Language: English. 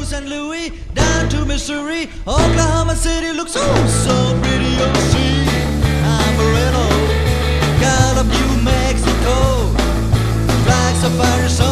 St. Louis, down to Missouri. Oklahoma City looks so pretty, you'll see. Amarillo, got up New Mexico, flag safari.